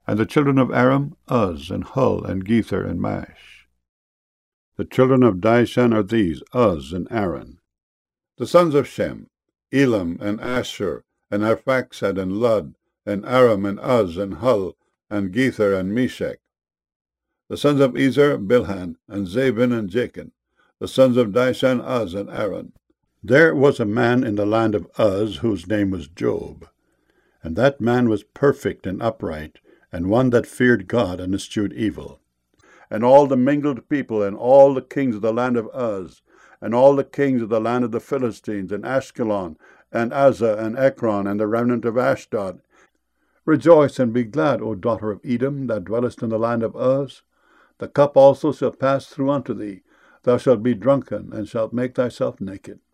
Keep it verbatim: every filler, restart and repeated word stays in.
And the children of Aram, Uz, and Hul, and Gether, and Mash. The children of Dishan are these, Uz and Aaron. The sons of Shem, Elam, and Asher, and Arphaxad, and Lud, and Aram, and Uz, and Hul, and Gether, and Meshech. The sons of Ezer, Bilhan, and Zabin, and Jachin. The sons of Dishan, Uz, and Aaron. There was a man in the land of Uz, whose name was Job. And that man was perfect and upright, and one that feared God and eschewed evil. And all the mingled people, and all the kings of the land of Uz, and all the kings of the land of the Philistines, and Ashkelon, and Azzah, and Ekron, and the remnant of Ashdod, rejoice and be glad, O daughter of Edom, that dwellest in the land of Uz. The cup also shall pass through unto thee. Thou shalt be drunken, and shalt make thyself naked.